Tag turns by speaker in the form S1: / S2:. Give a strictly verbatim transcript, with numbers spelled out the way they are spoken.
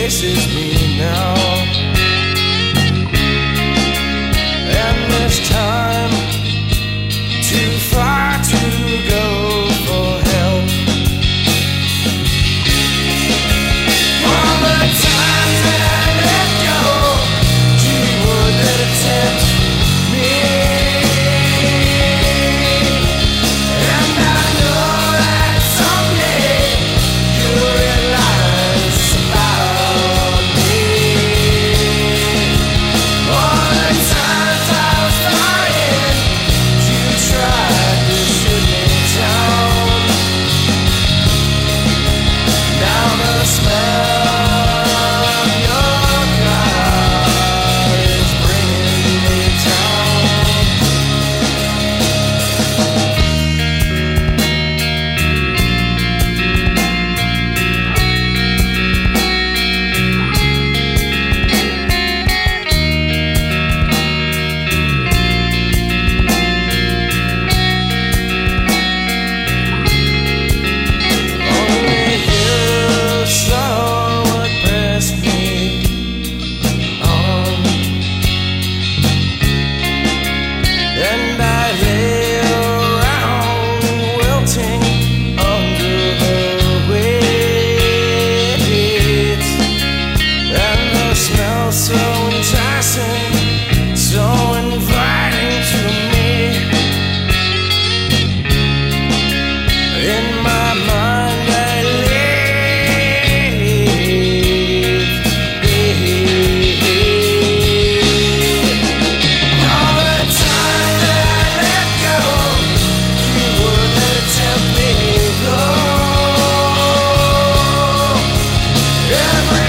S1: chases me now. And this time, too far to go for help. All the times that I let go, you wouldn't attempt me. And I know that someday you'll realize about me. All the times I was trying, you tried to shoot me down. Now the smell of your car is bringing me down. Only you saw what pressed me on, and I lay around wilting under her weight, and the smell so enticing, so inviting to me. In my mind I live. All the time that I let go, you wouldn't attempt me, though. Every